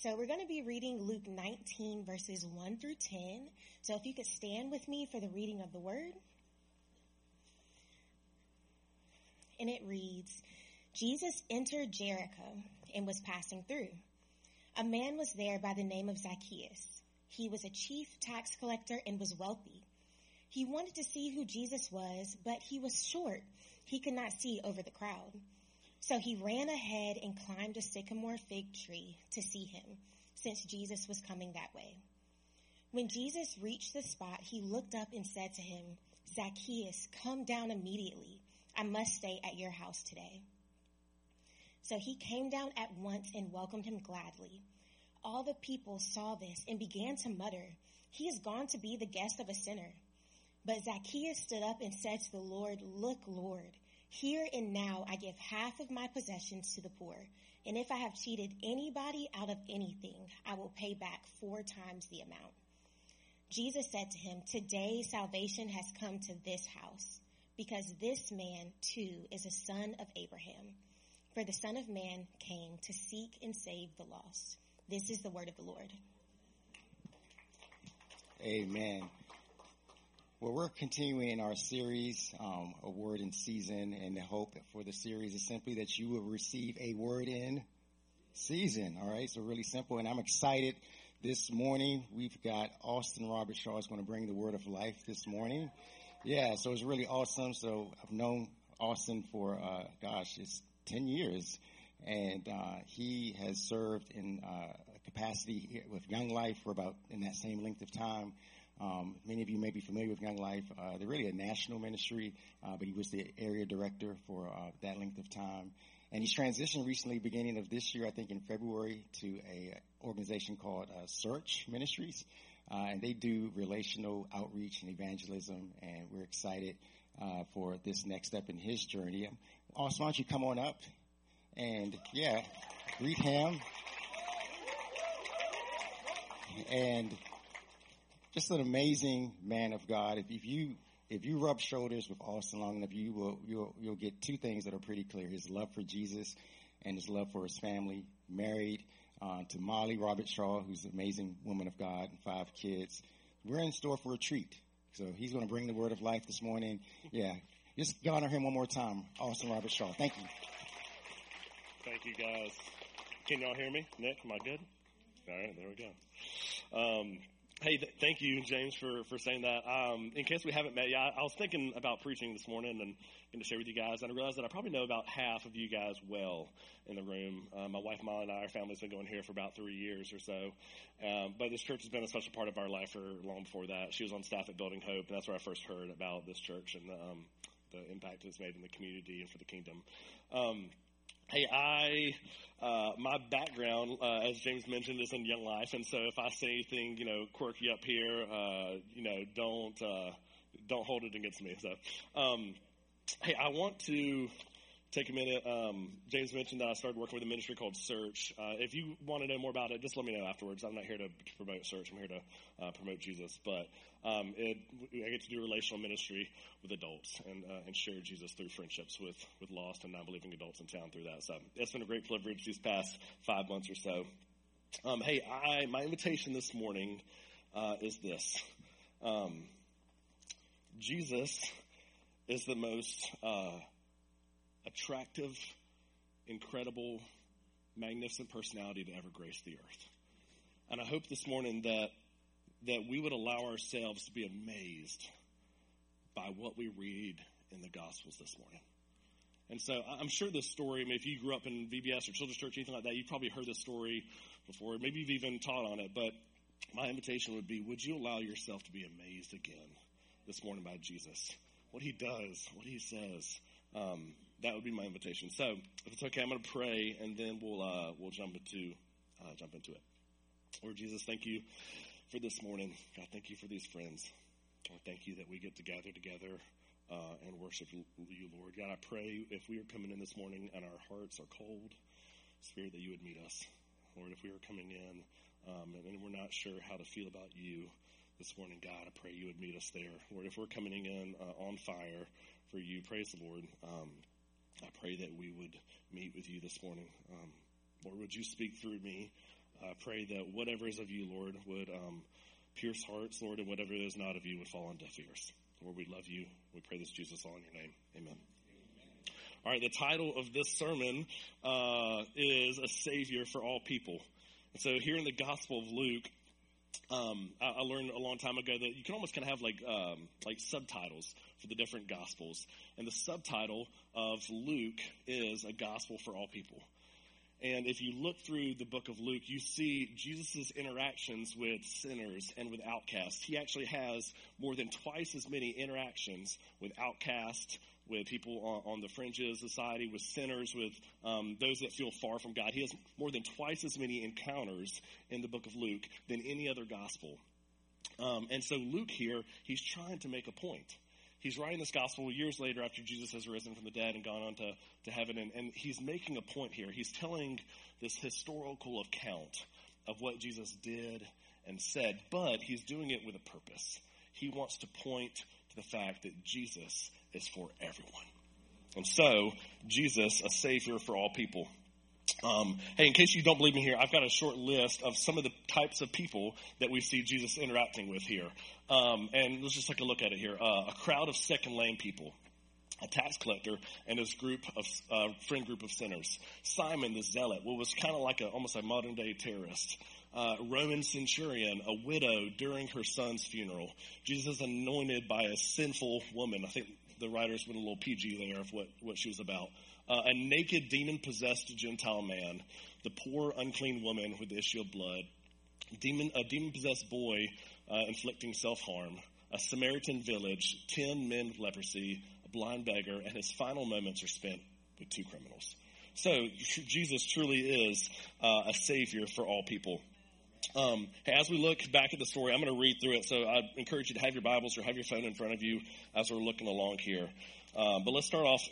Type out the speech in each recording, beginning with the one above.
So we're going to be reading Luke 19, verses 1 through 10. So if you could stand with me for the reading of the word. And it reads, Jesus entered Jericho and was passing through. A man was there by the name of Zacchaeus. He was a chief tax collector and was wealthy. He wanted to see who Jesus was, but he was short. He could not see over the crowd. So he ran ahead and climbed a sycamore fig tree to see him, since Jesus was coming that way. When Jesus reached the spot, he looked up and said to him, Zacchaeus, come down immediately. I must stay at your house today. So he came down at once and welcomed him gladly. All the people saw this and began to mutter, he is gone to be the guest of a sinner. But Zacchaeus stood up and said to the Lord, look, Lord, here and now I give half of my possessions to the poor, and if I have cheated anybody out of anything, I will pay back 4 times the amount. Jesus said to him, today salvation has come to this house, because this man too is a son of Abraham. For the Son of Man came to seek and save the lost. This is the word of the Lord. Amen. Well, we're continuing our series, A Word in Season, and the hope for the series is simply that you will receive a word in season. All right, so really simple, and I'm excited. This morning, we've got Austin Robert Shaw is going to bring the word of life this morning. Yeah, so it's really awesome. So I've known Austin for, it's 10 years, and he has served in a capacity with Young Life for about in that same length of time. Many of you may be familiar with Young Life. They're really a national ministry, but he was the area director for that length of time. And he's transitioned recently, beginning of this year, I think in February, to a organization called Search Ministries. And they do relational outreach and evangelism, and we're excited for this next step in his journey. Austin, why don't you come on up and, greet him. And just an amazing man of God. If you rub shoulders with Austin long enough, you'll get 2 things that are pretty clear: his love for Jesus and his love for his family. Married to Molly Robert Shaw, who's an amazing woman of God, and 5 kids. We're in store for a treat. So he's going to bring the word of life this morning. Yeah, just honor him one more time, Austin Robert Shaw. Thank you. Thank you, guys. Can y'all hear me? Nick, am I good? All right, there we go. Hey, thank you, James, for saying that. In case we haven't met, I was thinking about preaching this morning and going to share with you guys, and I realized that I probably know about half of you guys well in the room. My wife, Molly, and our family's been going here for about 3 years or so, but this church has been a special part of our life for long before that. She was on staff at Building Hope, and that's where I first heard about this church and the impact it's made in the community and for the kingdom. Hey, my background, as James mentioned, is in Young Life, and so if I say anything, quirky up here, don't hold it against me. So, hey, I want to take a minute. James mentioned that I started working with a ministry called Search. If you want to know more about it, just let me know afterwards. I'm not here to promote Search. I'm here to promote Jesus. But I get to do relational ministry with adults and share Jesus through friendships with lost and non-believing adults in town through that. So it's been a great privilege these past 5 months or so. Hey, my invitation this morning is this. Jesus is the most attractive, incredible, magnificent personality to ever grace the earth. And I hope this morning that we would allow ourselves to be amazed by what we read in the Gospels this morning. And so I'm sure this story, if you grew up in VBS or Children's Church, anything like that, you've probably heard this story before. Maybe you've even taught on it. But my invitation would be, would you allow yourself to be amazed again this morning by Jesus? What he does, what he says. That would be my invitation. So if it's okay, I'm going to pray, and then we'll jump into it. Lord Jesus, thank you for this morning. God, thank you for these friends. God, thank you that we get to gather together and worship you, Lord. God, I pray if we are coming in this morning and our hearts are cold, Spirit, that you would meet us. Lord, if we are coming in and we're not sure how to feel about you this morning, God, I pray you would meet us there. Lord, if we're coming in on fire for you, praise the Lord. I pray that we would meet with you this morning. Lord, would you speak through me I pray that whatever is of you, Lord, would pierce hearts, Lord, and whatever is not of you would fall on deaf ears. Lord, we love you. We pray this, Jesus, all in your name. Amen. All right, the title of this sermon is A Savior for All People. And so here in the Gospel of Luke, I learned a long time ago that you can almost kind of have like subtitles for the different Gospels. And the subtitle of Luke is A Gospel for All People. And if you look through the book of Luke, you see Jesus' interactions with sinners and with outcasts. He actually has more than twice as many interactions with outcasts, with people on the fringes of society, with sinners, with those that feel far from God. He has more than twice as many encounters in the book of Luke than any other gospel. And so Luke here, he's trying to make a point. He's writing this gospel years later after Jesus has risen from the dead and gone on to heaven, and he's making a point here. He's telling this historical account of what Jesus did and said, but he's doing it with a purpose. He wants to point to the fact that Jesus is for everyone. And so, Jesus, a Savior for all people. Hey, in case you don't believe me here, I've got a short list of some of the types of people that we see Jesus interacting with here. And let's just take a look at it here. A crowd of sick and lame people. A tax collector and his friend group of sinners. Simon the Zealot, what was kind of like almost a modern day terrorist. Roman centurion, a widow during her son's funeral. Jesus anointed by a sinful woman. I think the writers went a little PG there of what she was about. A naked, demon-possessed Gentile man. The poor, unclean woman with the issue of blood. A demon-possessed boy inflicting self-harm. A Samaritan village. 10 men with leprosy. A blind beggar. And his final moments are spent with 2 criminals. So, Jesus truly is a Savior for all people. Hey, as we look back at the story, I'm going to read through it, so I encourage you to have your Bibles or have your phone in front of you as we're looking along here. But let's start off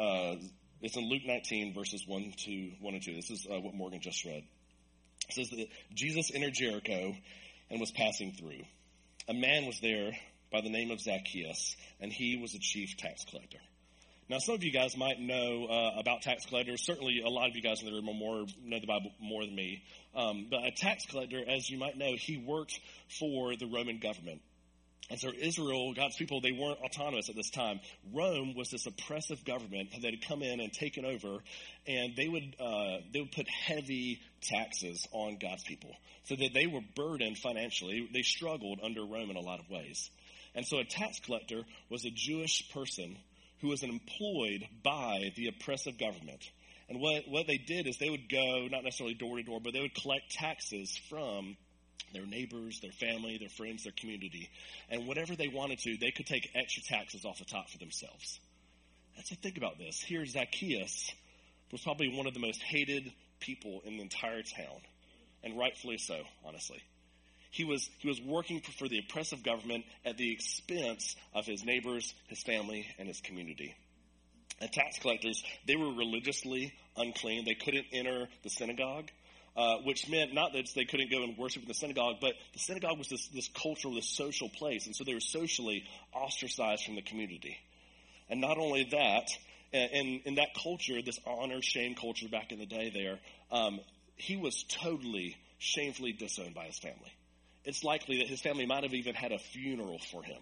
it's in Luke 19, verses 1 and 2. This is what Morgan just read. It says that Jesus entered Jericho and was passing through. A man was there by the name of Zacchaeus, and he was a chief tax collector. Now, some of you guys might know about tax collectors. Certainly, a lot of you guys in the room know the Bible more than me. But a tax collector, as you might know, he worked for the Roman government. And so Israel, God's people, they weren't autonomous at this time. Rome was this oppressive government that had come in and taken over, and they would put heavy taxes on God's people so that they were burdened financially. They struggled under Rome in a lot of ways. And so a tax collector was a Jewish person who was employed by the oppressive government. And what they did is they would go, not necessarily door to door, but they would collect taxes from their neighbors, their family, their friends, their community. And whatever they wanted to, they could take extra taxes off the top for themselves. And so think about this. Here, Zacchaeus was probably one of the most hated people in the entire town. And rightfully so, honestly. He was working for the oppressive government at the expense of his neighbors, his family, and his community. And tax collectors, they were religiously unclean. They couldn't enter the synagogue. Which meant not that they couldn't go and worship in the synagogue, but the synagogue was this cultural, this social place, and so they were socially ostracized from the community. And not only that, in that culture, this honor, shame culture back in the day there, he was totally, shamefully disowned by his family. It's likely that his family might have even had a funeral for him.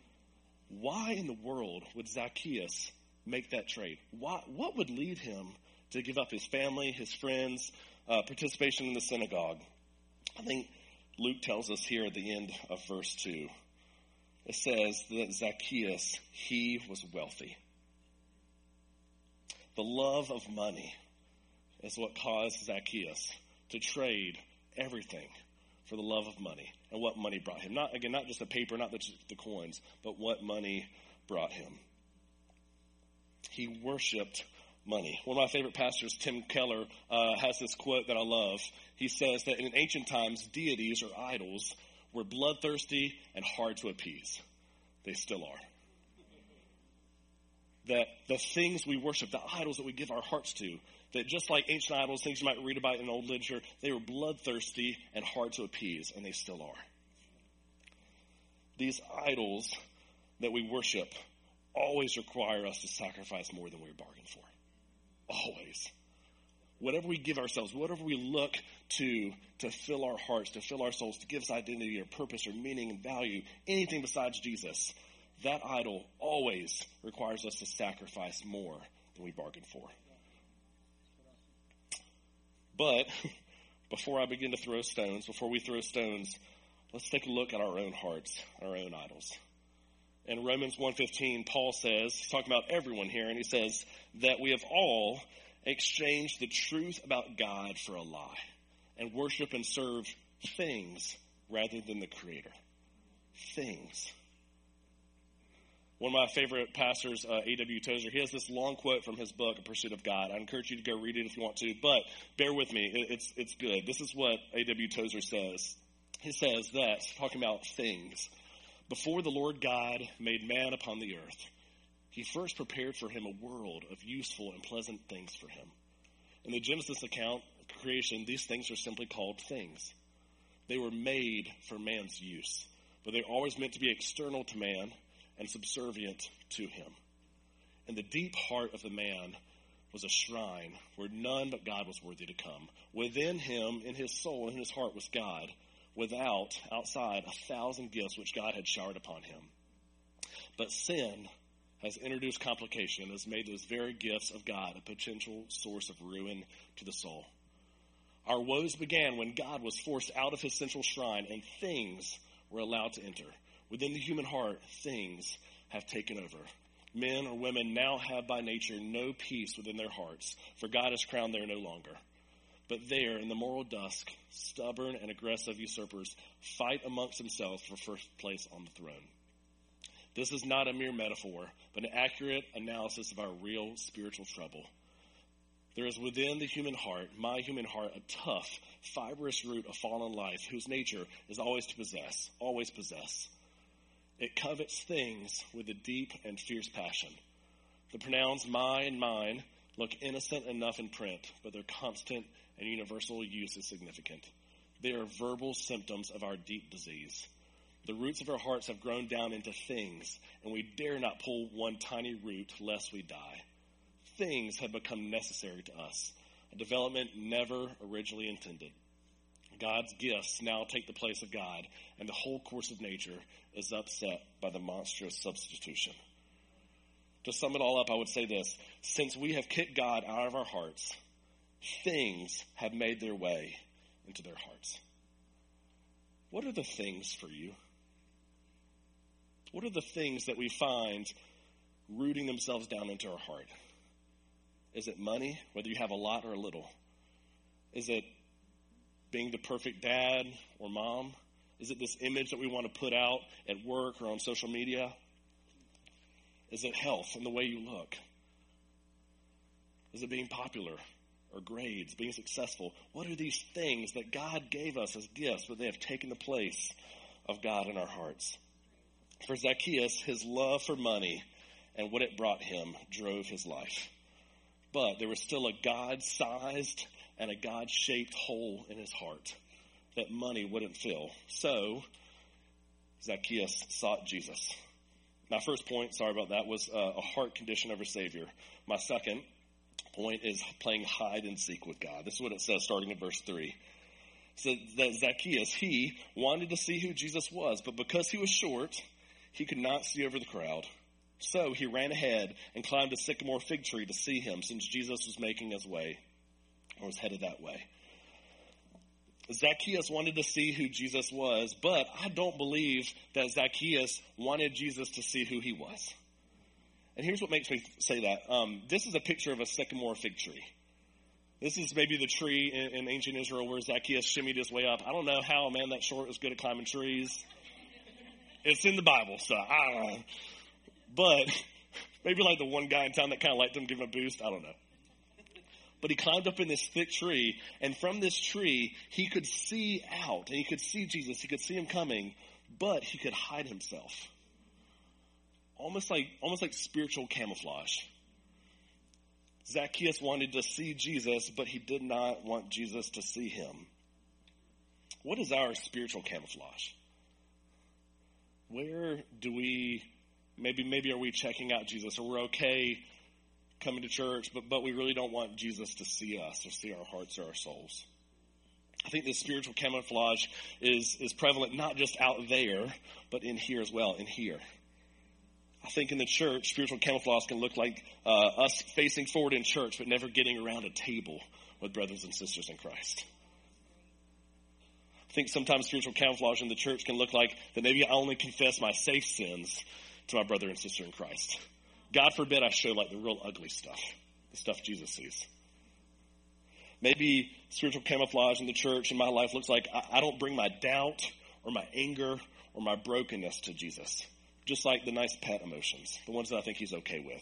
Why in the world would Zacchaeus make that trade? What would lead him to give up his family, his friends, participation in the synagogue? I think Luke tells us here at the end of verse 2. It says that Zacchaeus, he was wealthy. The love of money is what caused Zacchaeus to trade everything for the love of money and what money brought him. Not just the paper, not just the coins, but what money brought him. He worshiped money. One of my favorite pastors, Tim Keller, has this quote that I love. He says that in ancient times, deities or idols were bloodthirsty and hard to appease. They still are. That the things we worship, the idols that we give our hearts to, that just like ancient idols, things you might read about in old literature, they were bloodthirsty and hard to appease, and they still are. These idols that we worship always require us to sacrifice more than we bargained for. Always. whatever we give ourselves, whatever we look to fill our hearts, to fill our souls, to give us identity or purpose or meaning and value, anything besides Jesus, that idol always requires us to sacrifice more than we bargained for. But before we throw stones, let's take a look at our own hearts, our own idols. In Romans 1:15, Paul says, he's talking about everyone here, and he says that we have all exchanged the truth about God for a lie and worship and serve things rather than the Creator. Things. One of my favorite pastors, A.W. Tozer, he has this long quote from his book, A Pursuit of God. I encourage you to go read it if you want to, but bear with me. It's good. This is what A.W. Tozer says. He says that, talking about things, before the Lord God made man upon the earth, he first prepared for him a world of useful and pleasant things for him. In the Genesis account of creation, these things are simply called things. They were made for man's use, but they're always meant to be external to man and subservient to him. In the deep heart of the man was a shrine where none but God was worthy to come. Within him, in his soul, and in his heart was God. Outside, 1,000 gifts which God had showered upon him. But sin has introduced complication and has made those very gifts of God a potential source of ruin to the soul. Our woes began when God was forced out of his central shrine and things were allowed to enter. Within the human heart, things have taken over. Men or women now have by nature no peace within their hearts, for God has crowned there no longer. But there, in the moral dusk, stubborn and aggressive usurpers fight amongst themselves for first place on the throne. This is not a mere metaphor, but an accurate analysis of our real spiritual trouble. There is within the human heart, my human heart, a tough, fibrous root of fallen life whose nature is always to possess, always possess. It covets things with a deep and fierce passion. The pronouns my and mine look innocent enough in print, but their constant and universal use is significant. They are verbal symptoms of our deep disease. The roots of our hearts have grown down into things, and we dare not pull one tiny root lest we die. Things have become necessary to us, a development never originally intended. God's gifts now take the place of God, and the whole course of nature is upset by the monstrous substitution. To sum it all up, I would say this. Since we have kicked God out of our hearts, things have made their way into their hearts. What are the things for you? What are the things that we find rooting themselves down into our heart? Is it money, whether you have a lot or a little? Is it being the perfect dad or mom? Is it this image that we want to put out at work or on social media? Is it health and the way you look? Is it being popular or grades, being successful? What are these things that God gave us as gifts, but they have taken the place of God in our hearts? For Zacchaeus, his love for money and what it brought him drove his life. But there was still a God-sized and a God-shaped hole in his heart that money wouldn't fill. So Zacchaeus sought Jesus. My first point, sorry about that, was a heart condition of a Savior. My second point is playing hide and seek with God. This is what it says starting in verse 3. It says that Zacchaeus, he wanted to see who Jesus was, but because he was short, he could not see over the crowd. So he ran ahead and climbed a sycamore fig tree to see him, since Jesus was making his way, or was headed that way. Zacchaeus wanted to see who Jesus was, but I don't believe that Zacchaeus wanted Jesus to see who he was. And here's what makes me say that. This is a picture of a sycamore fig tree. This is maybe the tree in ancient Israel where Zacchaeus shimmied his way up. I don't know how a man that short was good at climbing trees. It's in the Bible, so I don't know. But maybe like the one guy in town that kind of liked him, give him a boost. I don't know. But he climbed up in this thick tree, and from this tree, he could see out, and he could see Jesus. He could see him coming, but he could hide himself. Almost like spiritual camouflage. Zacchaeus wanted to see Jesus, but he did not want Jesus to see him. What is our spiritual camouflage? Where do we, maybe are we checking out Jesus, or we're okay coming to church, but we really don't want Jesus to see us or see our hearts or our souls. I think this spiritual camouflage is prevalent not just out there, but in here as well, in here. I think in the church, spiritual camouflage can look like us facing forward in church, but never getting around a table with brothers and sisters in Christ. I think sometimes spiritual camouflage in the church can look like that maybe I only confess my safe sins to my brother and sister in Christ. God forbid I show like the real ugly stuff, the stuff Jesus sees. Maybe spiritual camouflage in the church in my life looks like I don't bring my doubt or my anger or my brokenness to Jesus. Just like the nice pet emotions, the ones that I think he's okay with.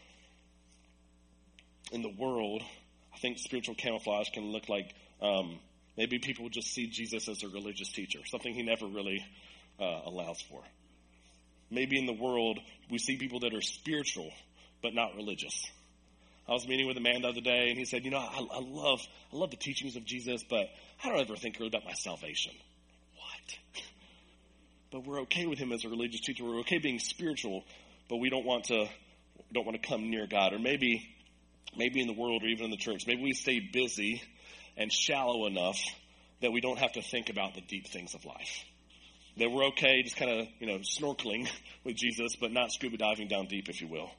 In the world, I think spiritual camouflage can look like maybe people just see Jesus as a religious teacher, something he never really allows for. Maybe in the world, we see people that are spiritual but not religious. I was meeting with a man the other day, and he said, I love the teachings of Jesus, but I don't ever think really about my salvation. What? But we're okay with him as a religious teacher. We're okay being spiritual, but we don't want to come near God. Or maybe in the world or even in the church, maybe we stay busy and shallow enough that we don't have to think about the deep things of life. That we're okay just kind of, snorkeling with Jesus, but not scuba diving down deep, if you will.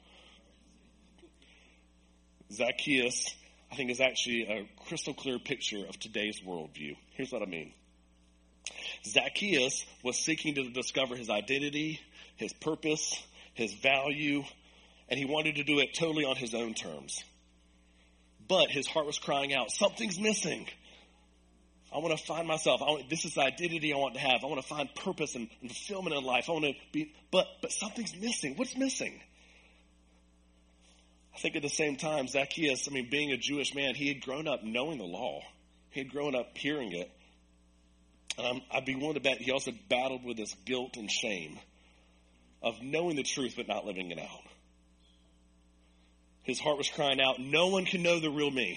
Zacchaeus, I think, is actually a crystal clear picture of today's worldview. Here's what I mean. Zacchaeus was seeking to discover his identity, his purpose, his value, and he wanted to do it totally on his own terms. But his heart was crying out, something's missing. I want to find myself. This is the identity I want to have. I want to find purpose and fulfillment in life. I want to be, but something's missing. What's missing? I think at the same time, Zacchaeus, being a Jewish man, he had grown up knowing the law. He had grown up hearing it. I'd be willing to bet he also battled with this guilt and shame of knowing the truth but not living it out. His heart was crying out, no one can know the real me.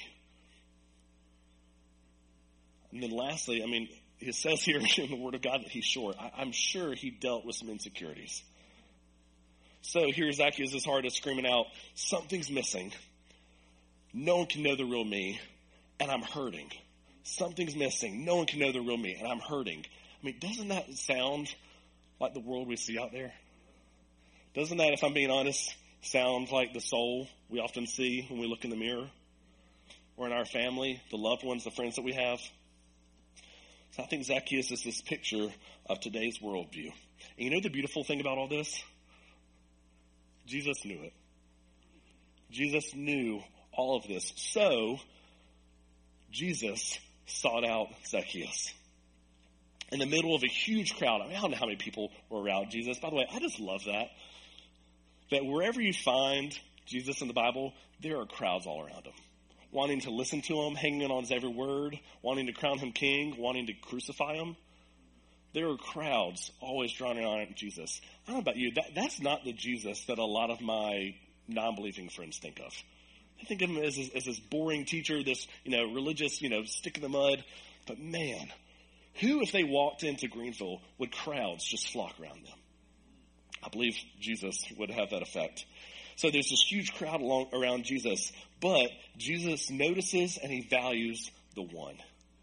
And then lastly, it says here in the Word of God that he's short. I'm sure he dealt with some insecurities. So here Zacchaeus' heart is screaming out, something's missing. No one can know the real me, and I'm hurting. Something's missing. No one can know the real me, and I'm hurting. Doesn't that sound like the world we see out there? Doesn't that, if I'm being honest, sound like the soul we often see when we look in the mirror? Or in our family, the loved ones, the friends that we have? So I think Zacchaeus is this picture of today's worldview. And you know the beautiful thing about all this? Jesus knew it. Jesus knew all of this. So, Jesus sought out Zacchaeus. In the middle of a huge crowd. I don't know how many people were around Jesus. By the way, I just love that. That wherever you find Jesus in the Bible, there are crowds all around him. Wanting to listen to him, hanging on his every word, wanting to crown him king, wanting to crucify him. There are crowds always drawn on Jesus. I don't know about you, that's not the Jesus that a lot of my non-believing friends think of. They think of him as this boring teacher, this, religious, stick in the mud. But man, who, if they walked into Greenville, would crowds just flock around them? I believe Jesus would have that effect. So there's this huge crowd around Jesus, but Jesus notices and he values the one.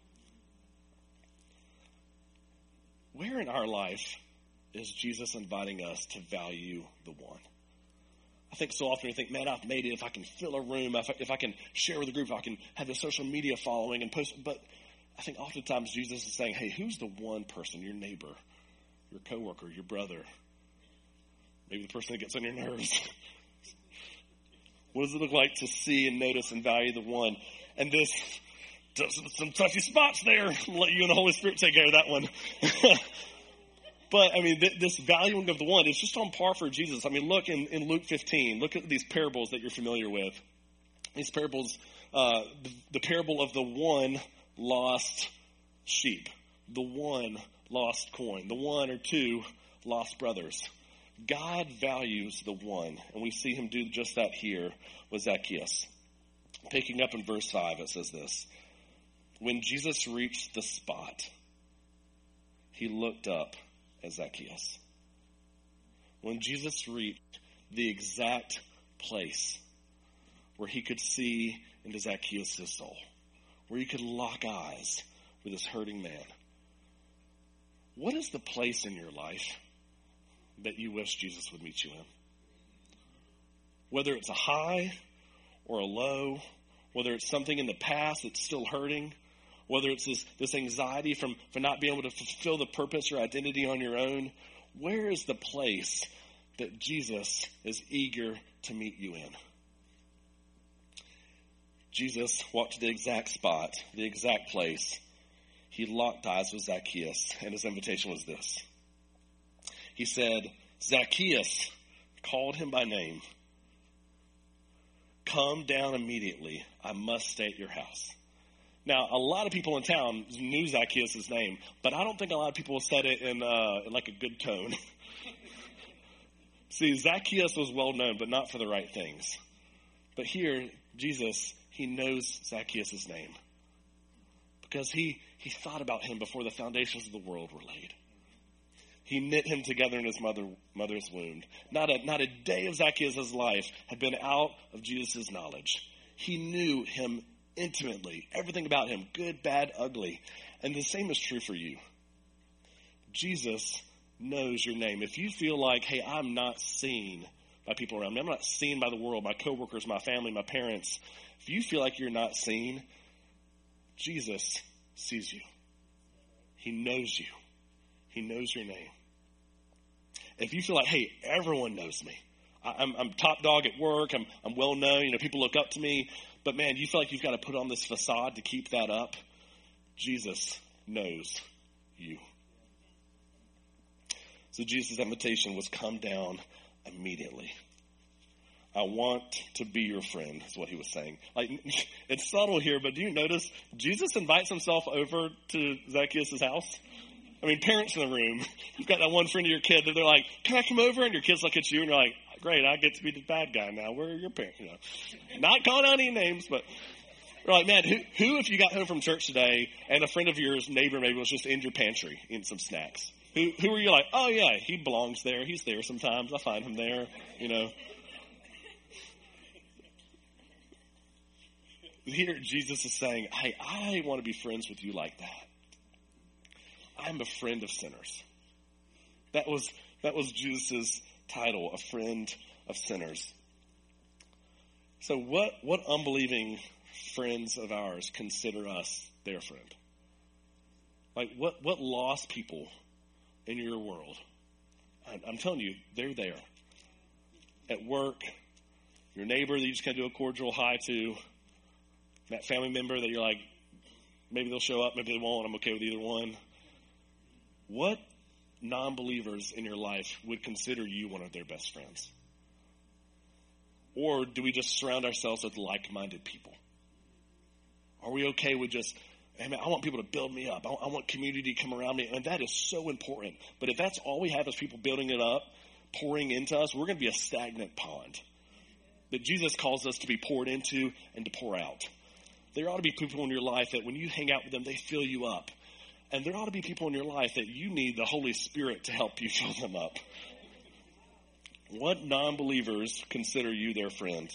Where in our life is Jesus inviting us to value the one? I think so often we think, man, I've made it if I can fill a room, if I can share with a group, if I can have the social media following and post. But I think oftentimes Jesus is saying, hey, who's the one person, your neighbor, your coworker, your brother, maybe the person that gets on your nerves? What does it look like to see and notice and value the one? And this, some touchy spots there. I'll let you and the Holy Spirit take care of that one. But, this valuing of the one is just on par for Jesus. Look in Luke 15. Look at these parables that you're familiar with. These parables, the parable of the one lost sheep, the one lost coin, the one or two lost brothers. God values the one, and we see him do just that here with Zacchaeus. Picking up in verse 5, it says this. When Jesus reached the spot, he looked up at Zacchaeus. When Jesus reached the exact place where he could see into Zacchaeus' soul, where he could lock eyes with this hurting man. What is the place in your life that you wish Jesus would meet you in? Whether it's a high or a low, whether it's something in the past that's still hurting, whether it's this anxiety from not being able to fulfill the purpose or identity on your own, where is the place that Jesus is eager to meet you in? Jesus walked to the exact spot, the exact place. He locked eyes with Zacchaeus, and his invitation was this. He said, Zacchaeus, called him by name, come down immediately. I must stay at your house. Now, a lot of people in town knew Zacchaeus' name, but I don't think a lot of people said it in like a good tone. See, Zacchaeus was well known, but not for the right things. But here, Jesus, he knows Zacchaeus' name because he thought about him before the foundations of the world were laid. He knit him together in his mother's womb. Not a day of Zacchaeus' life had been out of Jesus' knowledge. He knew him intimately, everything about him, good, bad, ugly. And the same is true for you. Jesus knows your name. If you feel like, hey, I'm not seen by people around me, I'm not seen by the world, my coworkers, my family, my parents, if you feel like you're not seen, Jesus sees you. He knows you. He knows your name. If you feel like, hey, everyone knows me. I'm top dog at work. I'm well known. People look up to me. But man, you feel like you've got to put on this facade to keep that up. Jesus knows you. So Jesus' invitation was come down immediately. I want to be your friend, is what he was saying. Like, it's subtle here, but do you notice Jesus invites himself over to Zacchaeus' house? I mean, parents in the room, you've got that one friend of your kid that they're like, can I come over? And your kids look at you and you're like, great, I get to be the bad guy now. Where are your parents? Not calling out any names, but you're like, man, who if you got home from church today and a friend of yours, neighbor maybe, was just in your pantry eating some snacks? Who are you like, oh yeah, he belongs there. He's there sometimes. I find him there, Here, Jesus is saying, hey, I want to be friends with you like that. I'm a friend of sinners. That was Jesus' title, a friend of sinners. So what unbelieving friends of ours consider us their friend? Like what lost people in your world? I'm telling you, they're there. At work, your neighbor that you just kind of do a cordial hi to, that family member that you're like, maybe they'll show up, maybe they won't, I'm okay with either one. What non-believers in your life would consider you one of their best friends? Or do we just surround ourselves with like-minded people? Are we okay with just, hey man, I want people to build me up. I want community to come around me. And that is so important. But if that's all we have is people building it up, pouring into us, we're going to be a stagnant pond that Jesus calls us to be poured into and to pour out. There ought to be people in your life that when you hang out with them, they fill you up. And there ought to be people in your life that you need the Holy Spirit to help you fill them up. What non-believers consider you their friend?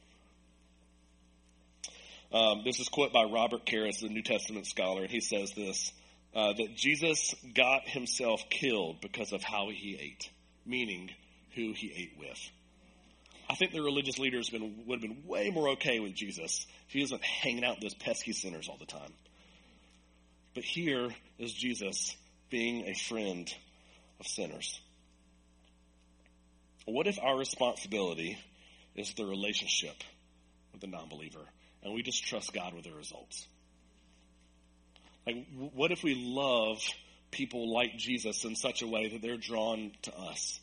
This is a quote by Robert Karras, the New Testament scholar, and he says this, that Jesus got himself killed because of how he ate, meaning who he ate with. I think the religious leaders would have been way more okay with Jesus if he wasn't hanging out with those pesky sinners all the time. But here is Jesus being a friend of sinners. What if our responsibility is the relationship with the non-believer and we just trust God with the results? Like, what if we love people like Jesus in such a way that they're drawn to us?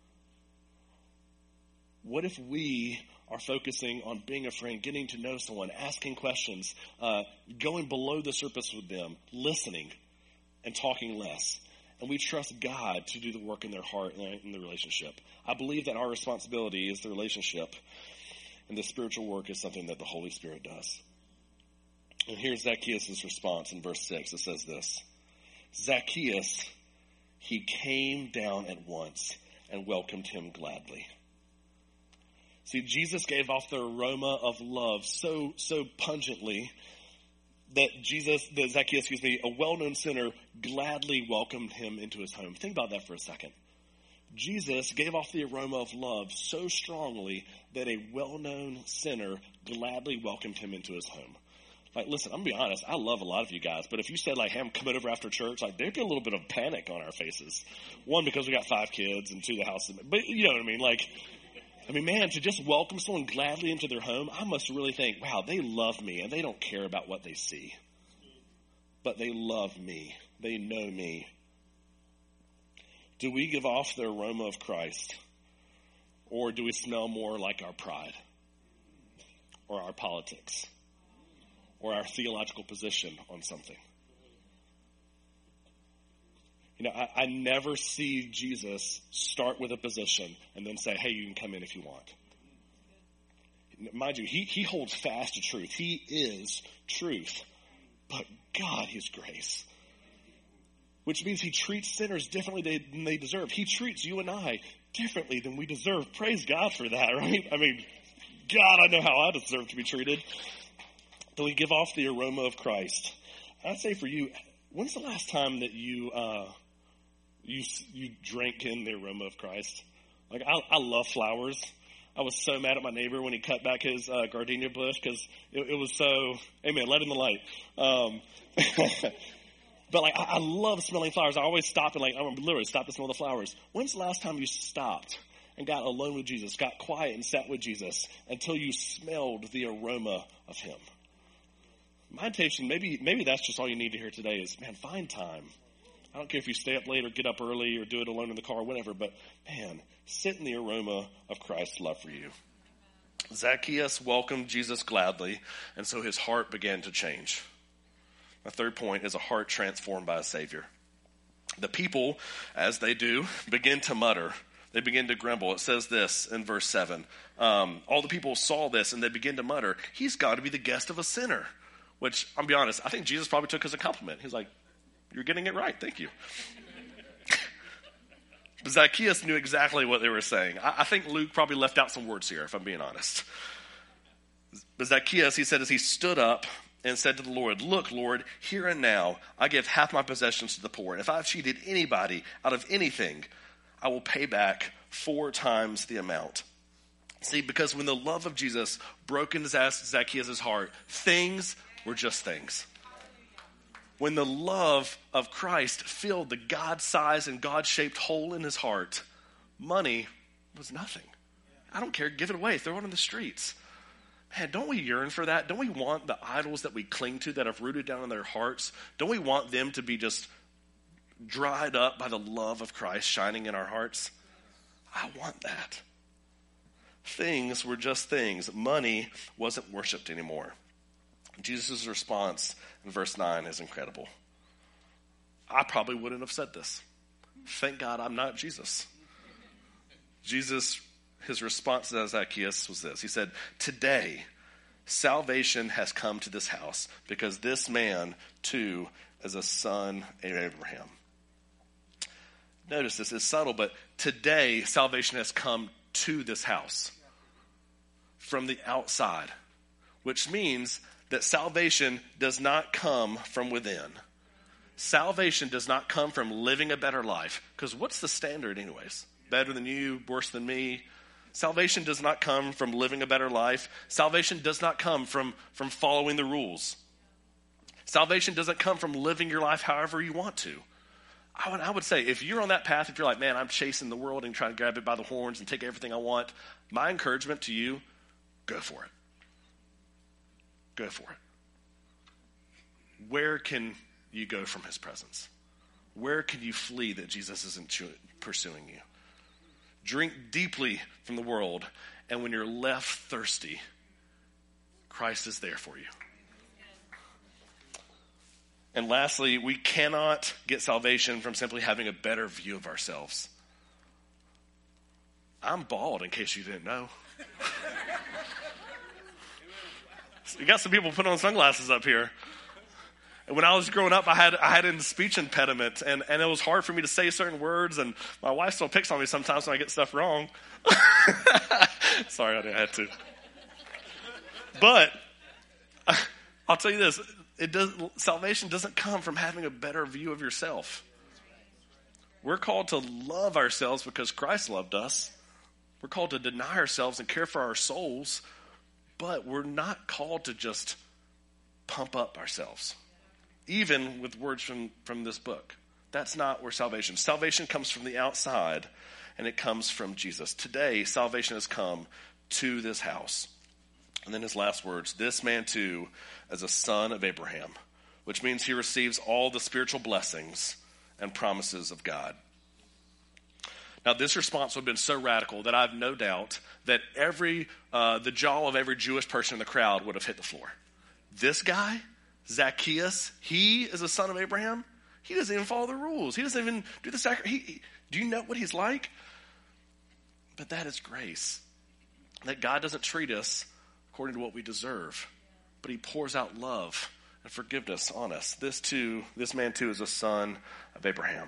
What if we are focusing on being a friend, getting to know someone, asking questions, going below the surface with them, listening, and talking less? And we trust God to do the work in their heart and in the relationship. I believe that our responsibility is the relationship, and the spiritual work is something that the Holy Spirit does. And here's Zacchaeus' response in verse 6. It says this, Zacchaeus, he came down at once and welcomed him gladly. See, Jesus gave off the aroma of love so pungently that Zacchaeus, a well-known sinner, gladly welcomed him into his home. Think about that for a second. Jesus gave off the aroma of love so strongly that a well-known sinner gladly welcomed him into his home. Like, listen, I'm going to be honest, I love a lot of you guys, but if you said, like, hey, I'm coming over after church, like, there'd be a little bit of panic on our faces. One, because we got 5 kids, and 2, the house. But you know what I mean? Like, man, to just welcome someone gladly into their home, I must really think, wow, they love me, and they don't care about what they see. But they love me. They know me. Do we give off the aroma of Christ? Or do we smell more like our pride? Or our politics? Or our theological position on something? You know, I never see Jesus start with a position and then say, hey, you can come in if you want. Mind you, he holds fast to truth. He is truth. But God, his grace. Which means he treats sinners differently than they deserve. He treats you and I differently than we deserve. Praise God for that, right? I mean, God, I know how I deserve to be treated. Do we give off the aroma of Christ? I'd say for you, when's the last time that you drank in the aroma of Christ? Like, I love flowers. I was so mad at my neighbor when he cut back his gardenia bush because it was so, amen, let in the light. But like, I love smelling flowers. I always stop and I literally stop to smell the flowers. When's the last time you stopped and got alone with Jesus, got quiet and sat with Jesus until you smelled the aroma of him? My intention, maybe that's just all you need to hear today is, man, find time. I don't care if you stay up late or get up early or do it alone in the car or whatever, but man, sit in the aroma of Christ's love for you. Zacchaeus welcomed Jesus gladly, and so his heart began to change. My third point is a heart transformed by a Savior. The people, as they do, begin to mutter. They begin to grumble. It says this in verse 7. All the people saw this, and they begin to mutter, he's got to be the guest of a sinner. Which, I'll be honest, I think Jesus probably took as a compliment. He's like, you're getting it right. Thank you. But Zacchaeus knew exactly what they were saying. I think Luke probably left out some words here, if I'm being honest. But Zacchaeus, he said, as he stood up and said to the Lord, look, Lord, here and now, I give half my possessions to the poor. And if I've cheated anybody out of anything, I will pay back 4 times the amount. See, because when the love of Jesus broke into Zacchaeus' heart, things were just things. When the love of Christ filled the God-sized and God-shaped hole in his heart, money was nothing. I don't care. Give it away. Throw it on the streets. Man, don't we yearn for that? Don't we want the idols that we cling to that have rooted down in their hearts? Don't we want them to be just dried up by the love of Christ shining in our hearts? I want that. Things were just things. Money wasn't worshipped anymore. Jesus' response in verse 9 is incredible. I probably wouldn't have said this. Thank God I'm not Jesus. Jesus, his response to Zacchaeus was this. He said, today salvation has come to this house because this man too is a son of Abraham. Notice this is subtle, but today salvation has come to this house from the outside, which means that salvation does not come from within. Salvation does not come from living a better life. Because what's the standard anyways? Better than you, worse than me? Salvation does not come from living a better life. Salvation does not come from following the rules. Salvation doesn't come from living your life however you want to. I would say if you're on that path, if you're like, man, I'm chasing the world and trying to grab it by the horns and take everything I want, my encouragement to you, go for it. Go for it. Where can you go from his presence? Where can you flee that Jesus isn't pursuing you? Drink deeply from the world, and when you're left thirsty, Christ is there for you. And lastly, we cannot get salvation from simply having a better view of ourselves. I'm bald, in case you didn't know. You got some people putting on sunglasses up here. And when I was growing up, I had a speech impediment, and it was hard for me to say certain words, and my wife still picks on me sometimes when I get stuff wrong. Sorry, I had to. But I'll tell you this, salvation doesn't come from having a better view of yourself. We're called to love ourselves because Christ loved us. We're called to deny ourselves and care for our souls, but we're not called to just pump up ourselves, even with words from this book. That's not where salvation comes from the outside, and it comes from Jesus. Today, salvation has come to this house. And then his last words, this man too is a son of Abraham, which means he receives all the spiritual blessings and promises of God. Now, this response would have been so radical that I have no doubt that the jaw of every Jewish person in the crowd would have hit the floor. This guy, Zacchaeus, he is a son of Abraham. He doesn't even follow the rules. He doesn't even do the sacrifice. Do you know what he's like? But that is grace. That God doesn't treat us according to what we deserve, but he pours out love and forgiveness on us. This man too is a son of Abraham.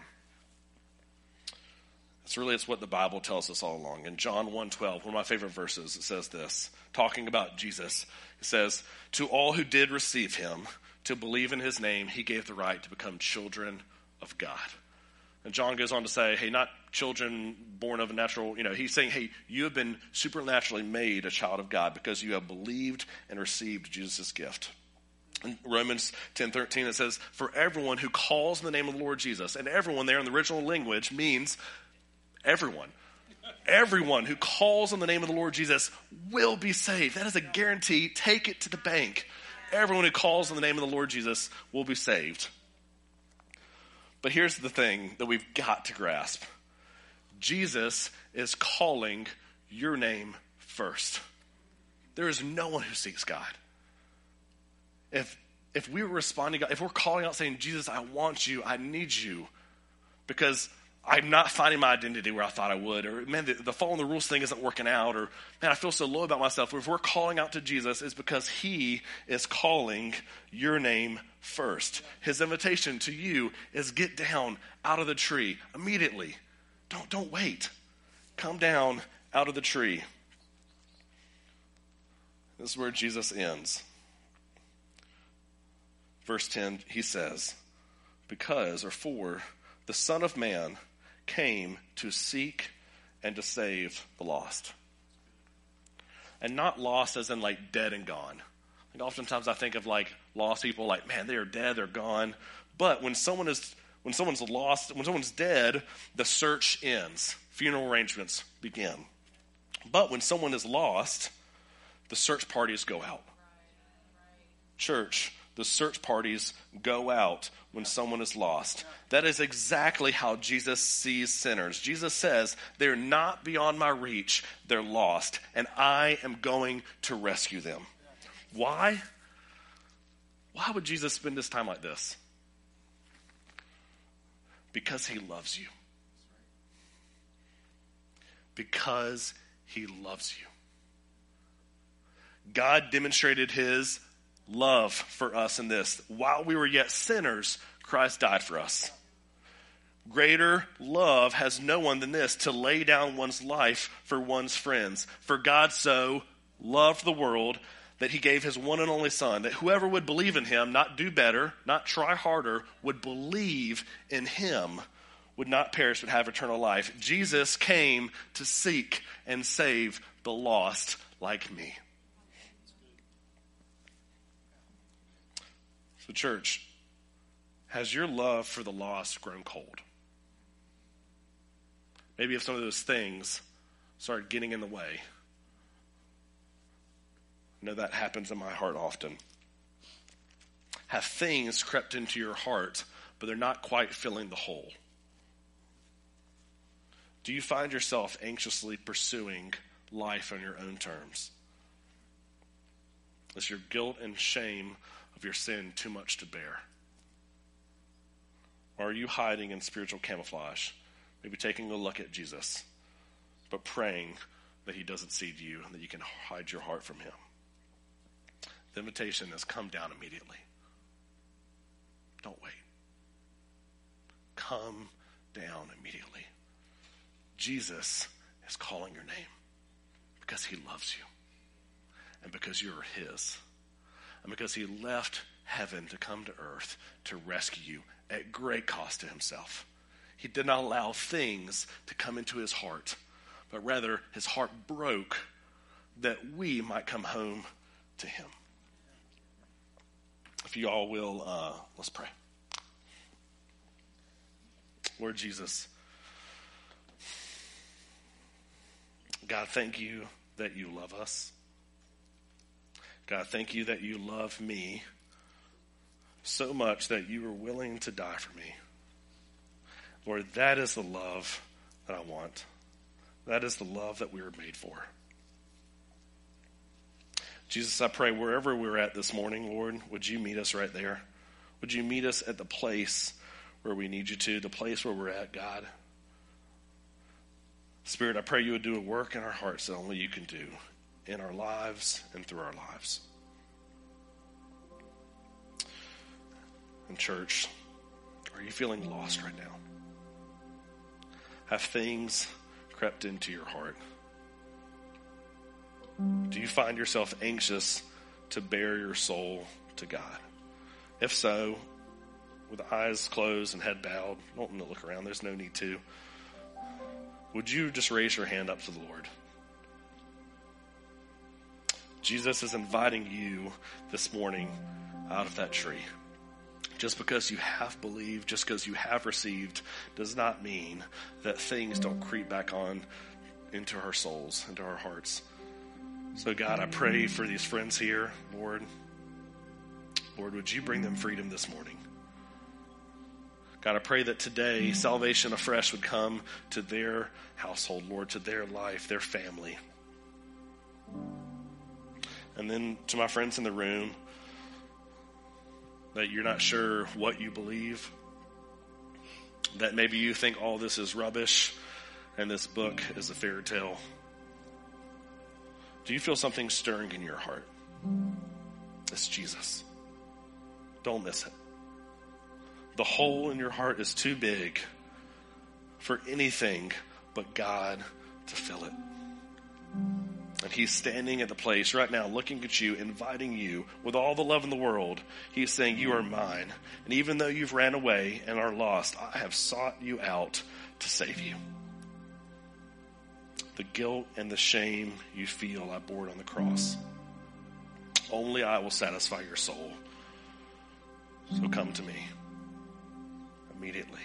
It's what the Bible tells us all along. In John 1:12, one of my favorite verses, it says this, talking about Jesus. It says, to all who did receive him, to believe in his name, he gave the right to become children of God. And John goes on to say, hey, not children born of a natural, he's saying, hey, you have been supernaturally made a child of God because you have believed and received Jesus' gift. In Romans 10:13, it says, for everyone who calls in the name of the Lord Jesus, and everyone there in the original language means everyone. Everyone who calls on the name of the Lord Jesus will be saved. That is a guarantee. Take it to the bank. Everyone who calls on the name of the Lord Jesus will be saved. But here's the thing that we've got to grasp. Jesus is calling your name first. There is no one who seeks God. If we were responding, if we're calling out saying, Jesus, I want you, I need you, because I'm not finding my identity where I thought I would, or man, the following the rules thing isn't working out, or man, I feel so low about myself. If we're calling out to Jesus, it's because he is calling your name first. His invitation to you is get down out of the tree immediately. Don't wait. Come down out of the tree. This is where Jesus ends. Verse 10, he says, for the Son of Man came to seek and to save the lost. And not lost as in like dead and gone. Like oftentimes I think of like lost people like, man, they are dead, they're gone. But when someone's lost, when someone's dead, the search ends. Funeral arrangements begin. But when someone is lost, the search parties go out. Church, the search parties go out when someone is lost. That is exactly how Jesus sees sinners. Jesus says, they're not beyond my reach, they're lost, and I am going to rescue them. Why? Why would Jesus spend his time like this? Because he loves you. Because he loves you. God demonstrated his love for us in this. While we were yet sinners, Christ died for us. Greater love has no one than this, to lay down one's life for one's friends. For God so loved the world that he gave his one and only Son, that whoever would believe in him, not do better, not try harder, would believe in him, would not perish but have eternal life. Jesus came to seek and save the lost like me. So church, has your love for the lost grown cold? Maybe if some of those things started getting in the way. I know that happens in my heart often. Have things crept into your heart, but they're not quite filling the hole? Do you find yourself anxiously pursuing life on your own terms? Is your guilt and shame of your sin too much to bear? Or are you hiding in spiritual camouflage, maybe taking a look at Jesus, but praying that he doesn't see you and that you can hide your heart from him? The invitation has come down immediately. Don't wait. Come down immediately. Jesus is calling your name because he loves you and because you're his and because he left heaven to come to earth to rescue you at great cost to himself. He did not allow things to come into his heart, but rather his heart broke that we might come home to him. If you all will, let's pray. Lord Jesus, God, thank you that you love us. God, thank you that you love me so much that you were willing to die for me. Lord, that is the love that I want. That is the love that we were made for. Jesus, I pray wherever we're at this morning, Lord, would you meet us right there? Would you meet us at the place where we need you to, the place where we're at, God? Spirit, I pray you would do a work in our hearts that only you can do, in our lives and through our lives. And church, are you feeling lost right now? Have things crept into your heart? Do you find yourself anxious to bare your soul to God? If so, with eyes closed and head bowed, don't look around, there's no need to. Would you just raise your hand up to the Lord? Jesus is inviting you this morning out of that tree. Just because you have believed, just because you have received, does not mean that things don't creep back on into our souls, into our hearts. So God, I pray for these friends here, Lord. Lord, would you bring them freedom this morning? God, I pray that today salvation afresh would come to their household, Lord, to their life, their family. And then to my friends in the room, that you're not sure what you believe, that maybe you think all this is rubbish and this book is a fairy tale. Do you feel something stirring in your heart? It's Jesus. Don't miss it. The hole in your heart is too big for anything but God to fill it. And he's standing at the place right now, looking at you, inviting you with all the love in the world. He's saying, you are mine. And even though you've ran away and are lost, I have sought you out to save you. The guilt and the shame you feel I bore on the cross. Only I will satisfy your soul. So come to me immediately.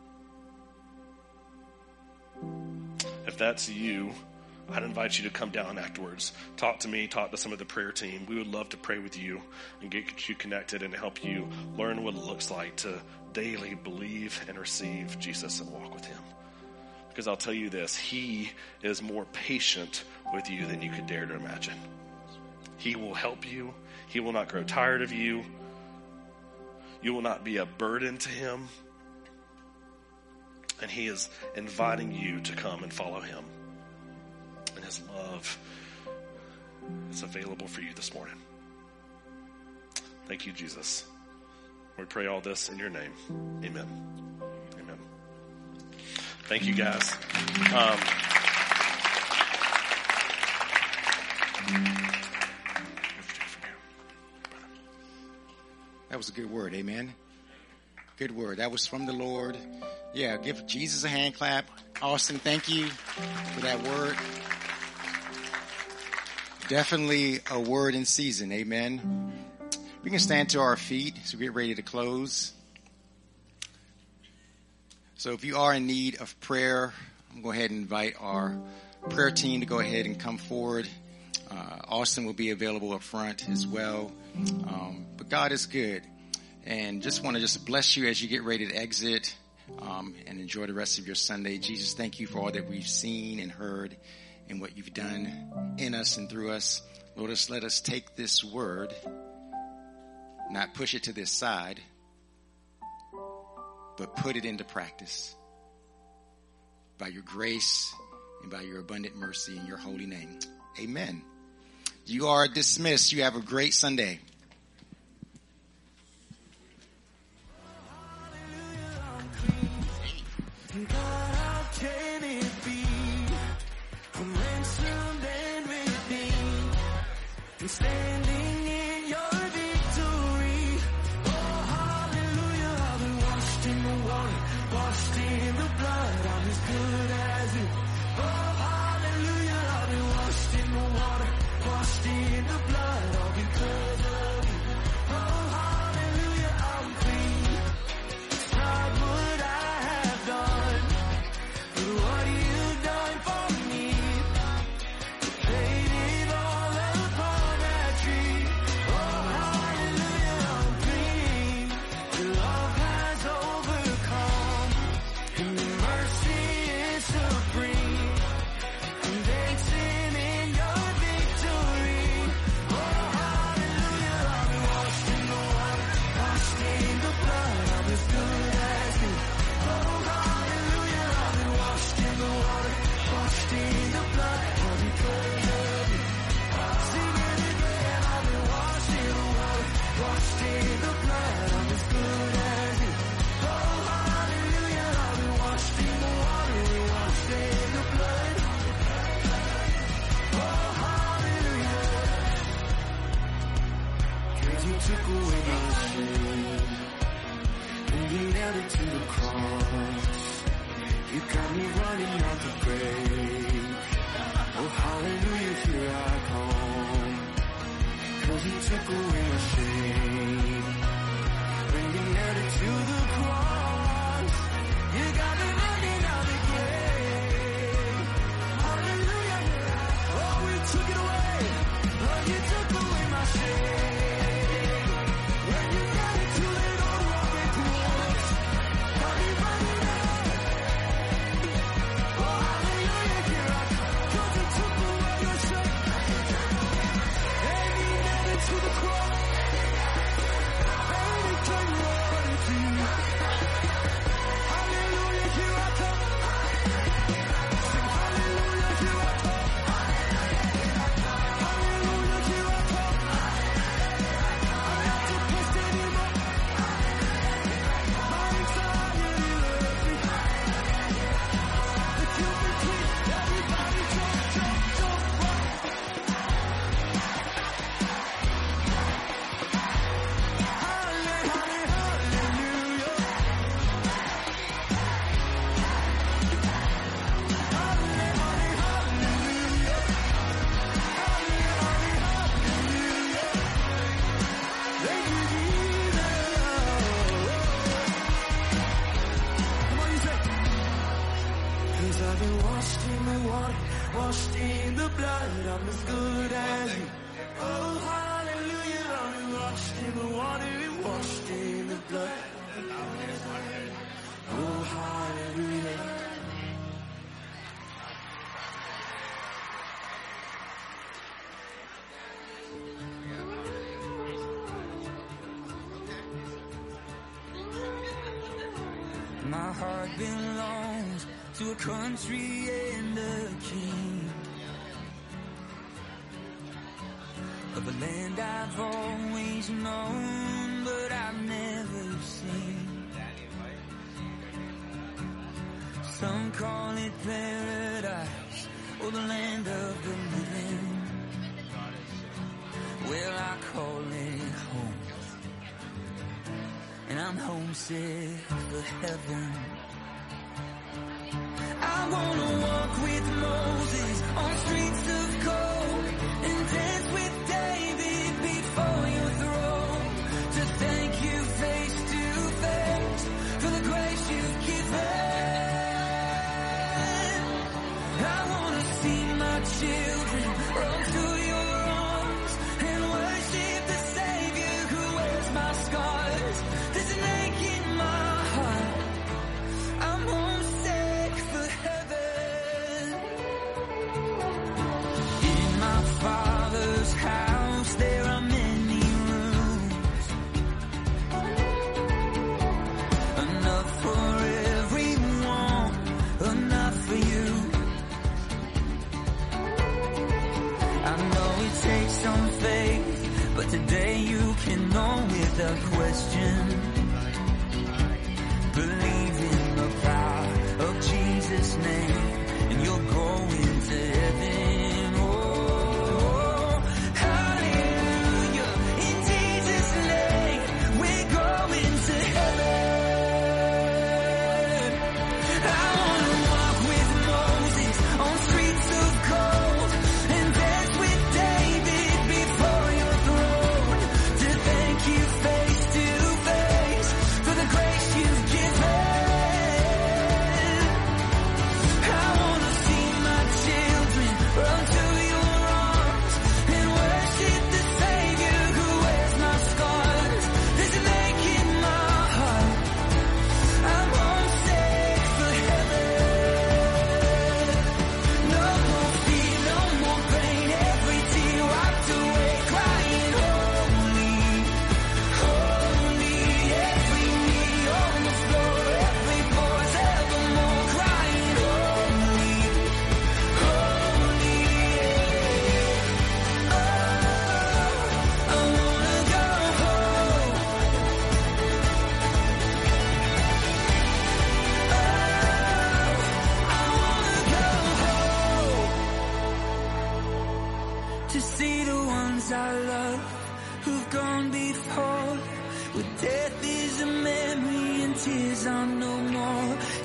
If that's you, I'd invite you to come down afterwards. Talk to me, talk to some of the prayer team. We would love to pray with you and get you connected and help you learn what it looks like to daily believe and receive Jesus and walk with him. Because I'll tell you this, he is more patient with you than you could dare to imagine. He will help you. He will not grow tired of you. You will not be a burden to him. And he is inviting you to come and follow him. And his love is available for you this morning. Thank you, Jesus. We pray all this in your name. Amen. Amen. Thank you, guys. That was a good word. Amen. Good word. That was from the Lord. Yeah, give Jesus a hand clap. Austin, thank you for that word. Definitely a word in season. Amen. We can stand to our feet as we get ready to close. So if you are in need of prayer, I'm going to go ahead and invite our prayer team to go ahead and come forward. Austin will be available up front as well. But God is good. And just want to bless you as you get ready to exit and enjoy the rest of your Sunday. Jesus, thank you for all that we've seen and heard and what you've done in us and through us. Lord, just let us take this word, not push it to this side, but put it into practice by your grace and by your abundant mercy in your holy name. Amen. You are dismissed. You have a great Sunday. washed in the blood, I'm as good as new. Oh, hallelujah, I've been washed in the water, washed in the blood, all because of you. Oh, hallelujah, I'm clean. It's not what I have done, but what you've done for me. You paid it all upon that tree. Oh, hallelujah, I'm clean. Your love has overcome, and your mercy is supreme. I'm dancing in your victory. Oh, hallelujah, I've been washed in the water, washed in the blood, I'm as good as new. Oh, hallelujah, I've been washed in the water, washed in the blood, all because of you. Sing it again, I've been washed in the water, washed in the blood, I'm as good as new. Oh, hallelujah, I've been washed in the water, washed in the blood. Oh, hallelujah. 'Cause you took away my shame, and you nailed it to the cross. You got me running out the grave. Oh, hallelujah, here I come. 'Cause you took away my shame, when you nailed it to the cross. You got me running out the grave. Hallelujah. Oh, we took it away. Oh, you took away my shame. When you nailed it to it on the rugged cross. Got me running out. Oh, hallelujah, here I come. 'Cause you took away your shame. And you nailed it to the cross. And it came running to you. Hallelujah, here I come. Sing hallelujah, here I come. Hallelujah, here I come. I'm not depressed anymore. My anxiety left me. The guilt is clean. Everybody jump, jump, jump, rock. Hallelujah. Thank you, Jesus. Come on, you say. 'Cause I've been washed in the water, washed in the blood, I'm as good as you. Oh, hallelujah, I've been washed in the water, washed in the blood. Oh, hallelujah. My heart belongs to a country and a king, of a land I've always known, but I've never seen. Some call it paradise, or the land of the living. Well, I call it home, and I'm homesick for heaven. I wanna walk with Moses on streets of gold, and dance with David before your throne, to thank you face to face for the grace you've given. I wanna see my children run to your arms and worship the Savior who wears my scars. There's an ache in my heart, I'm homesick for heaven. In my Father's house there are many rooms, enough for everyone, enough for you. I know it takes some faith, but today you can know without question. Believe in the power of Jesus' name, and you're going to heaven. Oh, hallelujah. In Jesus' name, we're going to heaven.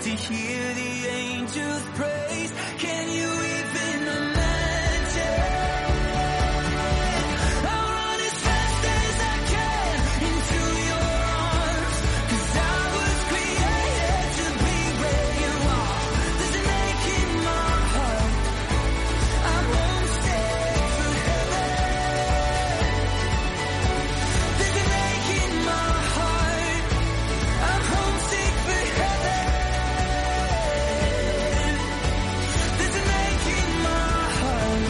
to hear the angels praise. Can you even imagine? I'll run as fast as I can into your arms, 'cause I was created to be where you are. There's an ache in my heart, I'm homesick for heaven. There's an ache in my heart, I'm homesick for heaven. There's an ache in my heart,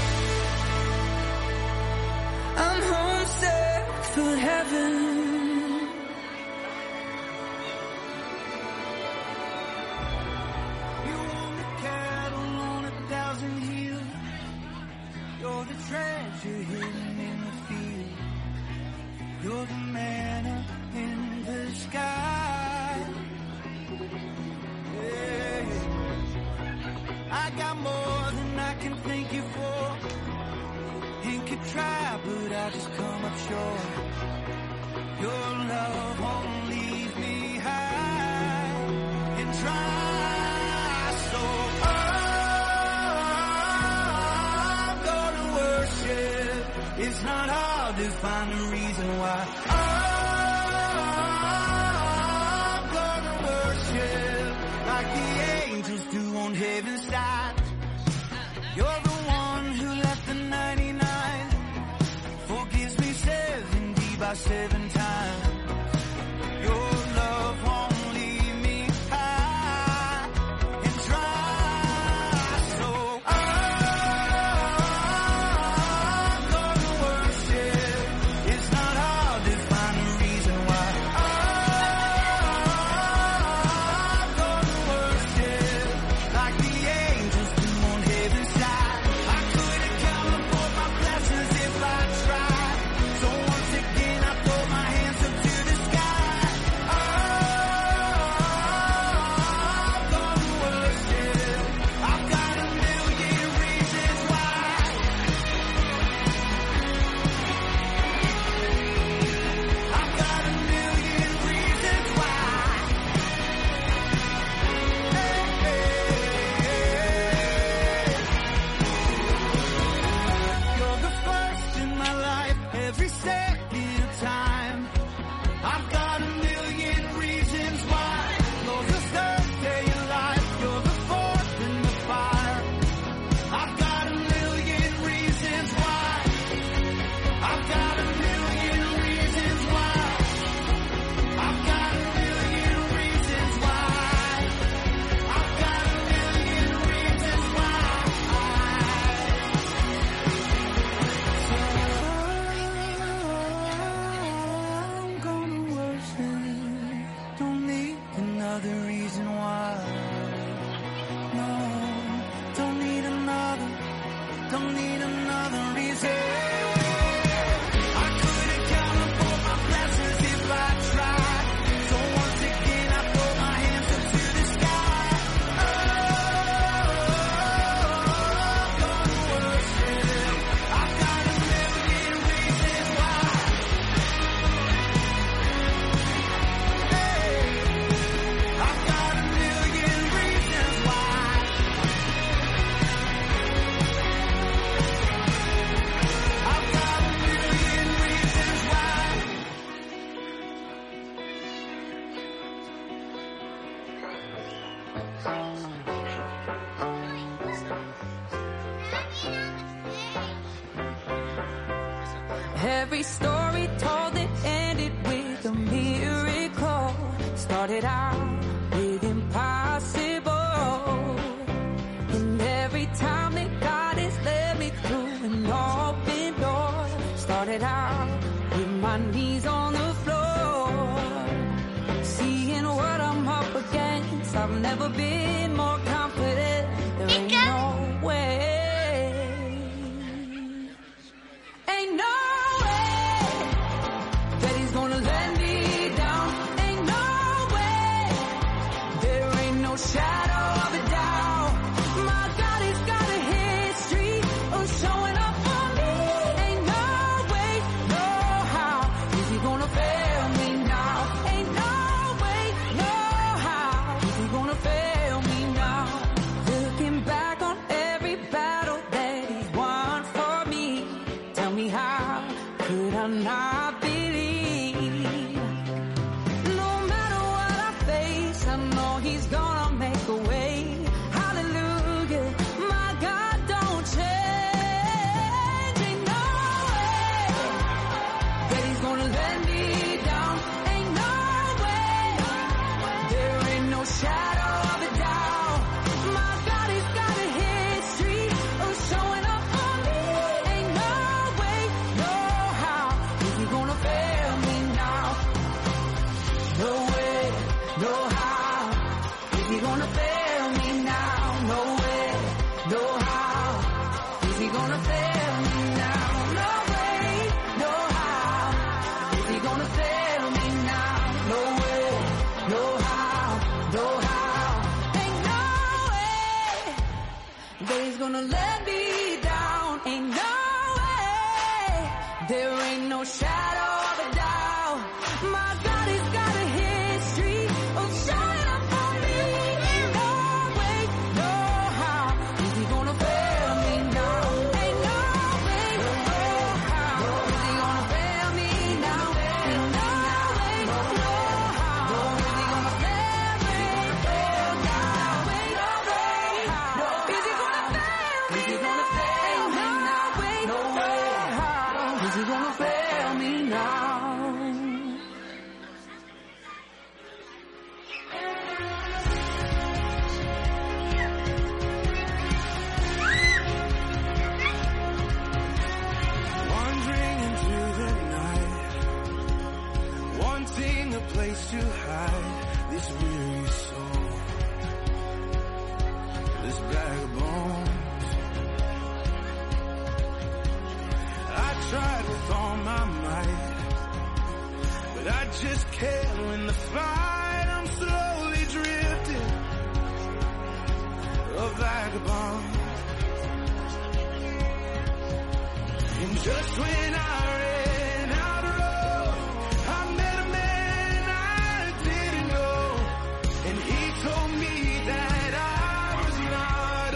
I'm homesick for heaven. You own the cattle on 1,000 hills. You're the treasure hidden in the field. You're the manna in the sky. Yeah. I got more than I can thank you for. And could try, but I just come up short. Your love won't leave me high and dry. So I'm gonna worship. It's not hard to find a reason why. I'm gonna worship like the angels do on heaven's side. You're the one who left the 99, forgives me 70 by 7 times. Your love won't leave me high and dry. So I'm gonna worship. It's not hard to find a reason why. I'm gonna worship like the angels do on heaven's side. I couldn't count up all my blessings if I tried. So once again I throw my hands up to the sky. I'm gonna worship. I've got a million reasons why. I've got a million reasons why. You're the first in my life, every second time. I've got a million reasons why. You're the third day of life, you're the fourth in the fire. I've got a million reasons why. I've got a million reasons why. I've got a million reasons why. I've got a million reasons why. I'm gonna worship. Don't need another reason why. No, don't need another reason. I couldn't count up all my blessings if I tried. So once again I throw my hands up to the sky. I'm gonna worship. I've got a million reasons why. Hey, I've got a million reasons why. I've got a million reasons why. Every story told that ended with a miracle. Started out with impossible. And every time that God has led me through an open door. Started out with my knees on the floor. Seeing what I'm up against, I've never been more confident. There ain't no way. Ain't no way that he's gonna let me down. Ain't no way. There ain't no shadow of a doubt. My God has got a history of showing up for me. Ain't no way, no how is he gonna fail me now. Ain't no way, no how is he gonna fail that he's gonna let me down. Ain't no way, there ain't no shadow of a doubt. My God, he's got a history of showing up for me. Ain't no way, no how, is he gonna fail me now? Ain't no way, no how, is he gonna fail me now? Ain't no way, no how, is he gonna fail me now? Ain't no way, how, is he gonna fail me? Is he gonna fail me now? No way, how, is he gonna fail me now? Wandering into the night, wanting a place to hide this weary soul, this bag of bones. I tried with all my might, but I just can't win the fight. I'm slowly drifting, a vagabond. And just when I ran out of road, I met a man I didn't know, and he told me that I was not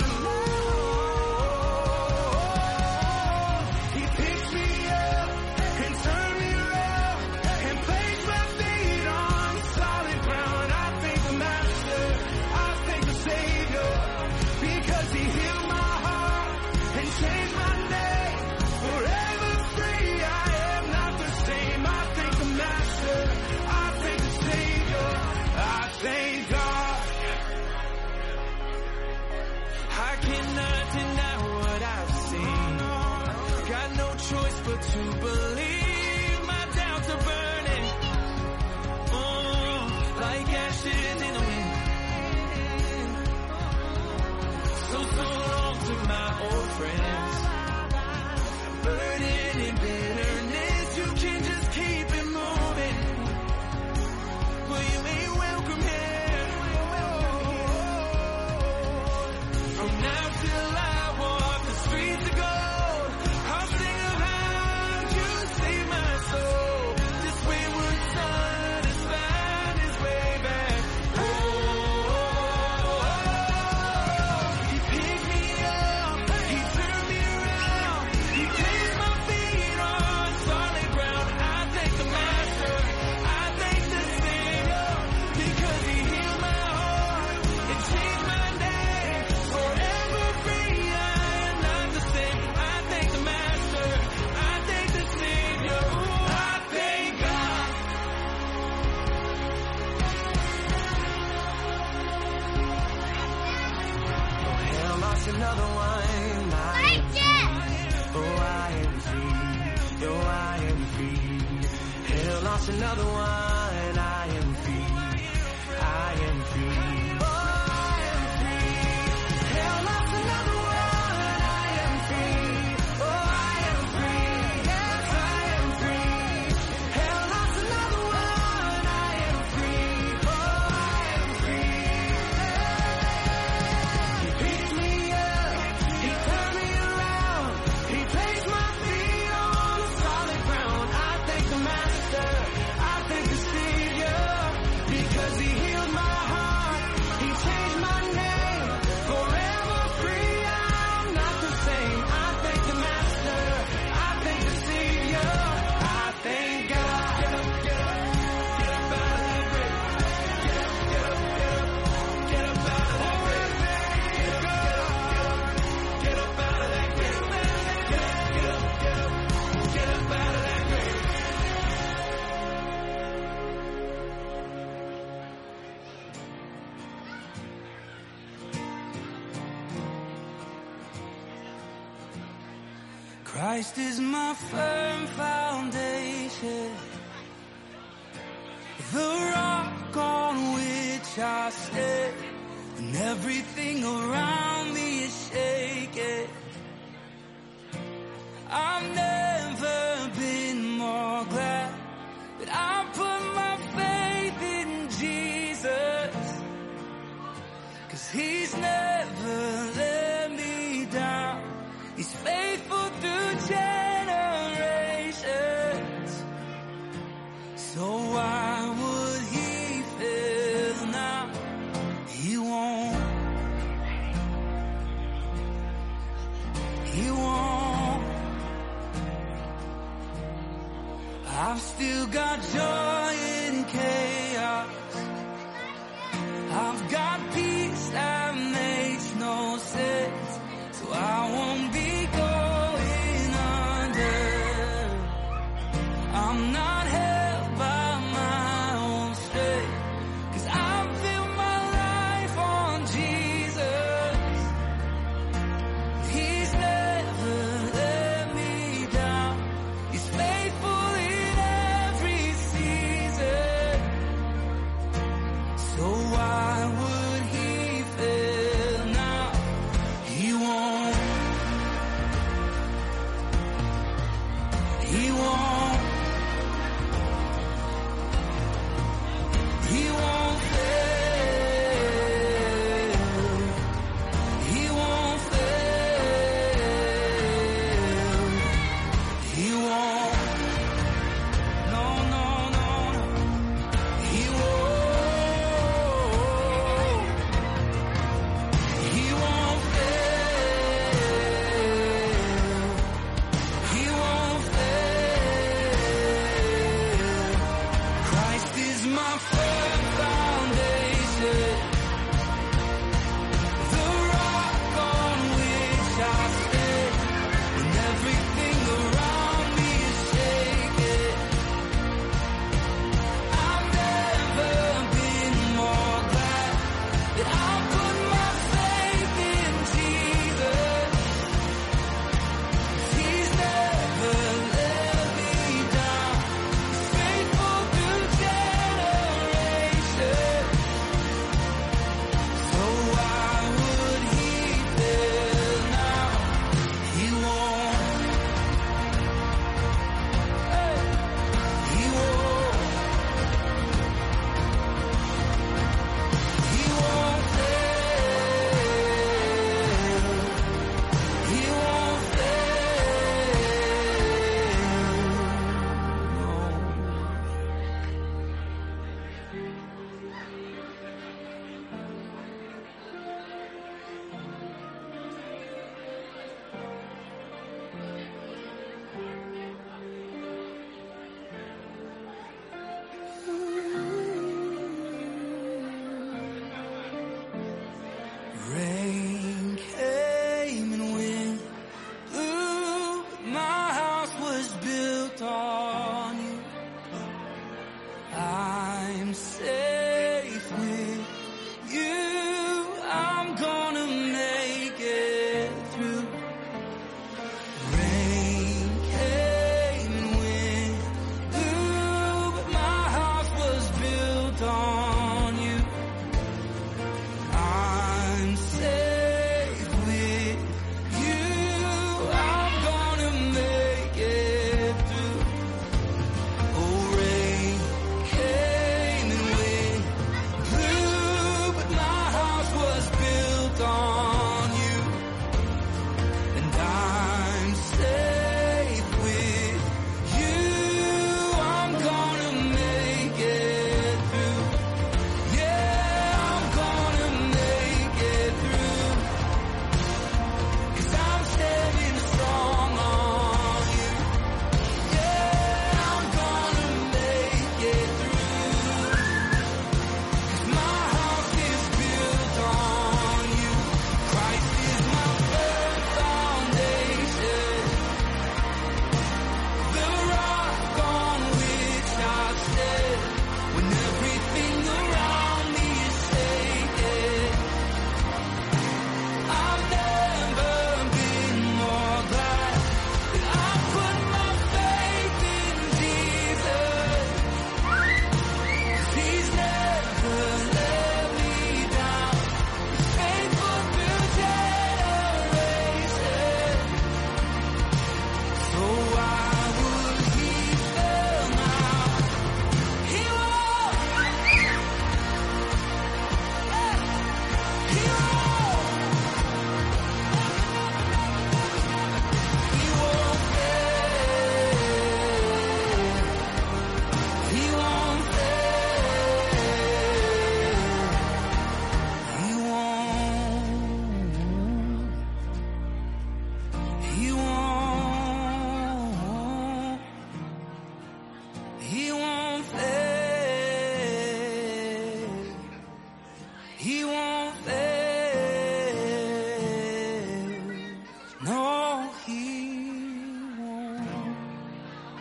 alone. He picked me up and turned me around and placed my feet on solid ground. I thank the Master, I thank the Savior, because he healed my heart and changed my name. Forever free, I am not the same. I thank the Master, I thank the Savior, I thank God. I cannot deny what I've seen. Got no choice but to believe. My doubts are burning, like ashes in the wind. So long to my old friends, burning in bitterness. You can just keep it moving, well, you ain't welcome here. From now till I walk the streets of gold, I'll sing of how you saved my soul. This wayward son has found his way back home. He picked me up, he turned me around, he placed my feet on solid ground. I thank the Master, I thank the Savior, because he healed my heart and changed my name. Forever free, I am not the same. I thank the Master, I thank the Savior, I thank God. Hell lost another one. Oh, I am free. Oh, I am free. Hell lost another one. I am free. I am free. Oh, I am free. Hell lost another one. I am free. Oh, I am free. Yes, I am free. Hell lost another one. I am free. Oh, I am free. He picked me up. He turned me around. He placed my feet on solid ground. I thank the Master, I thank the Savior, because he healed my heart, he changed my name. Forever free, I'm not the same. I thank the Master, I thank the Savior, I thank God. Get up, get up, get up out of that grave. Get up, get up, get up, get up out of that grave. Get up, get up, get up out of that grave. Get up, get up, get up, get up out of that grave. Christ is my firm foundation, the rock on which I stand, and everything around me is shaking. I've never been more glad that I put my faith in Jesus, 'cause he's never let me He won't. I've still got joy in chaos. I've got peace that makes no sense. So I won't be going under. I'm not held by my own strength. 'Cause I've built my life on Jesus. He's never let me down. He's faithful in every season. So why would he fail now? He won't. He won't. He won't fail. He won't fail. He won't. No, no, no, no. He won't. He won't fail. He won't fail. Christ is my firm foundation, the rock on which I stand. When everything around me is shaking, I've never been more glad that I put my faith in Jesus. He's never let me down. He's faithful through generations. So why would he fail now? He won't. He won't. He won't fail. He won't fail.